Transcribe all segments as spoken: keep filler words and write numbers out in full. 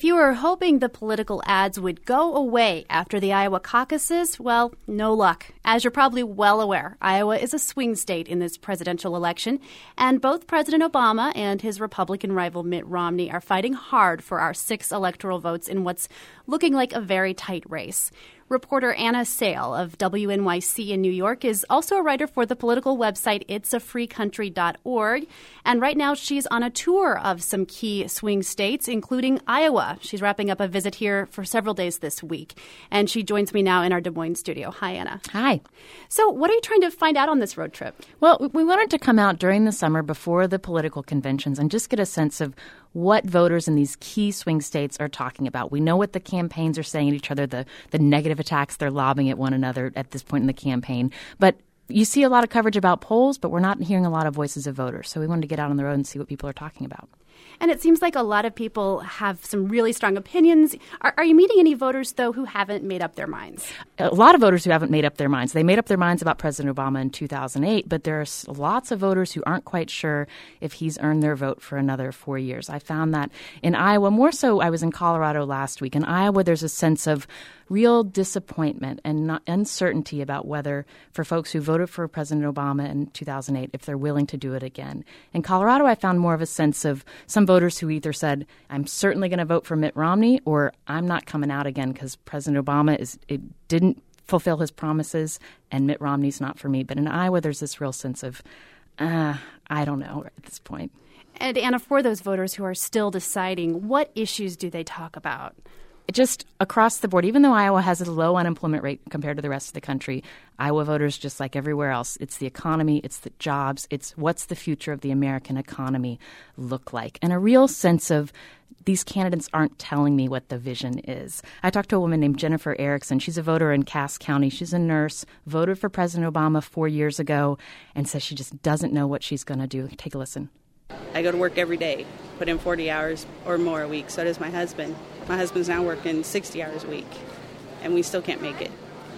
If you were hoping the political ads would go away after the Iowa caucuses, well, no luck. As you're probably well aware, Iowa is a swing state in this presidential election, and both President Obama and his Republican rival Mitt Romney are fighting hard for our six electoral votes in what's looking like a very tight race. Reporter Anna Sale of W N Y C in New York is also a writer for the political website it's a free country dot org. And right now she's on a tour of some key swing states, including Iowa. She's wrapping up a visit here for several days this week. And she joins me now in our Des Moines studio. Hi, Anna. Hi. So what are you trying to find out on this road trip? Well, we wanted to come out during the summer before the political conventions and just get a sense of what voters in these key swing states are talking about. We know what the campaigns are saying to each other, the, the negative attacks they're lobbing at one another at this point in the campaign. But you see a lot of coverage about polls, but we're not hearing a lot of voices of voters. So we wanted to get out on the road and see what people are talking about. And it seems like a lot of people have some really strong opinions. Are, are you meeting any voters, though, who haven't made up their minds? A lot of voters who haven't made up their minds. They made up their minds about President Obama in two thousand eight, but there are lots of voters who aren't quite sure if he's earned their vote for another four years. I found that in Iowa. More so, I was in Colorado last week. In Iowa, there's a sense of real disappointment and not uncertainty about whether, for folks who voted for President Obama in two thousand eight, if they're willing to do it again. In Colorado, I found more of a sense of some voters who either said, I'm certainly going to vote for Mitt Romney, or I'm not coming out again because President Obama is it didn't fulfill his promises and Mitt Romney's not for me. But in Iowa, there's this real sense of, uh, I don't know at this point. And Anna, for those voters who are still deciding, what issues do they talk about? Just across the board, even though Iowa has a low unemployment rate compared to the rest of the country, Iowa voters, just like everywhere else, it's the economy, it's the jobs, it's what's the future of the American economy look like. And a real sense of these candidates aren't telling me what the vision is. I talked to a woman named Jennifer Erickson. She's a voter in Cass County. She's a nurse, voted for President Obama four years ago, and says she just doesn't know what she's going to do. Take a listen. I go to work every day, put in forty hours or more a week. So does my husband. My husband's now working sixty hours a week, and we still can't make it.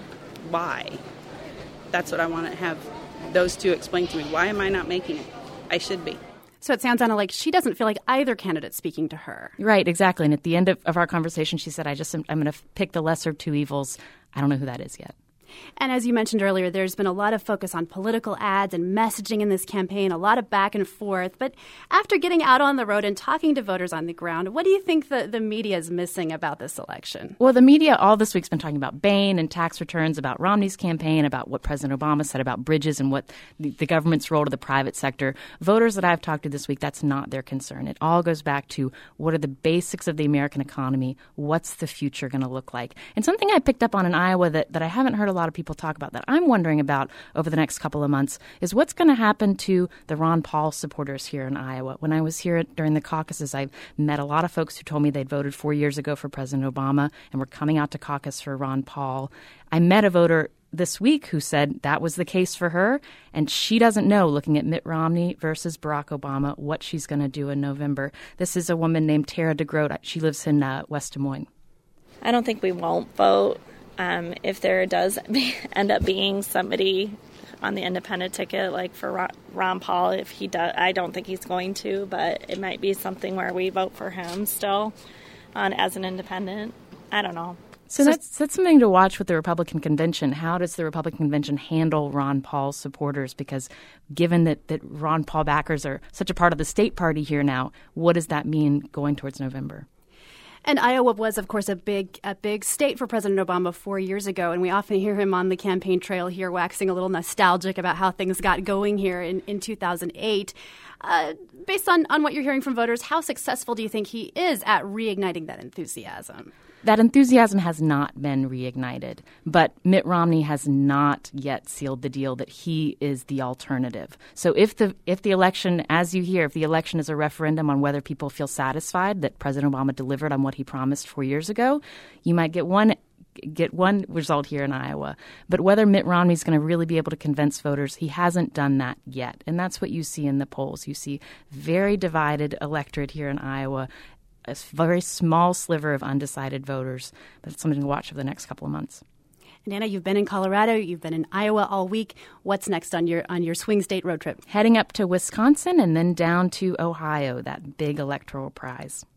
Why? That's what I want to have those two explain to me. Why am I not making it? I should be. So it sounds, Anna, like she doesn't feel like either candidate's speaking to her. Right, exactly. And at the end of, of our conversation, she said, I just, I'm going to pick the lesser of two evils. I don't know who that is yet. And as you mentioned earlier, there's been a lot of focus on political ads and messaging in this campaign, a lot of back and forth. But after getting out on the road and talking to voters on the ground, what do you think the, the media is missing about this election? Well, the media all this week's been talking about Bain and tax returns, about Romney's campaign, about what President Obama said about bridges and what the, the government's role to the private sector. Voters that I've talked to this week, that's not their concern. It all goes back to what are the basics of the American economy? What's the future going to look like? And something I picked up on in Iowa that, that I haven't heard a lot of people talk about that I'm wondering about over the next couple of months is what's going to happen to the Ron Paul supporters here in Iowa. When I was here during the caucuses, I met a lot of folks who told me they'd voted four years ago for President Obama and were coming out to caucus for Ron Paul. I met a voter this week who said that was the case for her, and she doesn't know, looking at Mitt Romney versus Barack Obama, what she's going to do in November. This is a woman named Tara DeGroat. She lives in uh, West Des Moines. I don't think we won't vote. Um, if there does be, end up being somebody on the independent ticket, like for Ron, Ron Paul, if he does, I don't think he's going to, but it might be something where we vote for him still on as an independent. I don't know. So, so that's that's something to watch with the Republican convention. How does the Republican convention handle Ron Paul's supporters? Because given that, that Ron Paul backers are such a part of the state party here now, what does that mean going towards November? And Iowa was, of course, a big a big state for President Obama four years ago, and we often hear him on the campaign trail here waxing a little nostalgic about how things got going here in, in two thousand eight. Uh, based on, on what you're hearing from voters, how successful do you think he is at reigniting that enthusiasm? That enthusiasm has not been reignited, but Mitt Romney has not yet sealed the deal that he is the alternative. So if the if the election, as you hear, if the election is a referendum on whether people feel satisfied that President Obama delivered on what he promised four years ago, you might get one get one result here in Iowa. But whether Mitt Romney is going to really be able to convince voters, he hasn't done that yet. And that's what you see in the polls. You see very divided electorate here in Iowa, a very small sliver of undecided voters. But it's something to watch over the next couple of months. And Anna, you've been in Colorado, you've been in Iowa all week. What's next on your on your swing state road trip? Heading up to Wisconsin and then down to Ohio, that big electoral prize.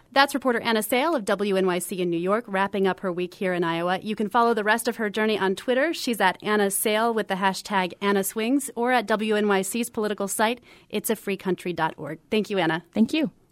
That's reporter Anna Sale of W N Y C in New York, wrapping up her week here in Iowa. You can follow the rest of her journey on Twitter. She's at Anna Sale with the hashtag AnnaSwings, or at W N Y C's political site, its a free country dot org. Thank you, Anna. Thank you.